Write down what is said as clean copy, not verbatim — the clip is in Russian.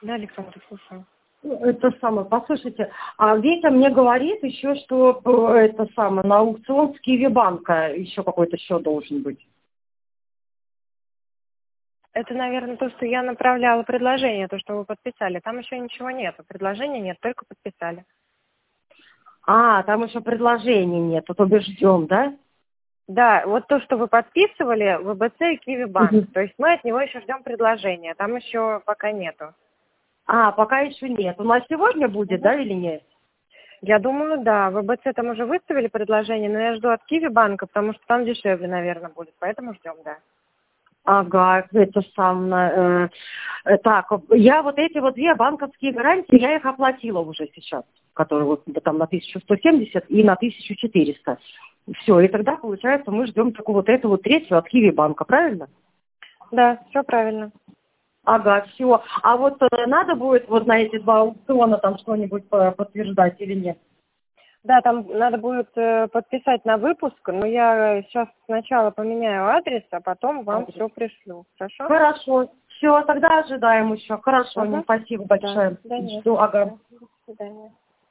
Да, Александр, слушаю. Это самое, послушайте, а Витя мне говорит еще, что это самое, на аукцион с Киви-банка еще какой-то счет должен быть. Это, наверное, то, что я направляла предложение, то, что вы подписали. Там еще ничего нет. Предложения нет, только подписали. А, там еще предложений нет, то бишь ждем, да? Да, вот то, что вы подписывали, ВБЦ и Киви-банк. Мгм. То есть мы от него еще ждем предложения. Там еще пока нету. А, пока еще нет. У нас сегодня будет, да, или нет? Я думаю, да. ВБЦ там уже выставили предложение, но я жду от Киви-банка, потому что там дешевле, наверное, будет. Поэтому ждем, да. Ага, это самое. Так, я вот эти вот две банковские гарантии, я их оплатила уже сейчас, которые вот там на 1170 и на 1400. Все, и тогда, получается, мы ждем такую вот эту вот третью от Киви-банка, правильно? Да, все правильно. Ага, все. А вот надо будет вот на эти два аукциона там что-нибудь подтверждать или нет? Да, там надо будет подписать на выпуск, но я сейчас сначала поменяю адрес, а потом вам все пришлю. Хорошо? Хорошо. Все, тогда ожидаем еще. Хорошо, Ага. спасибо Да. большое. Да нет. Жду, ага. До свидания.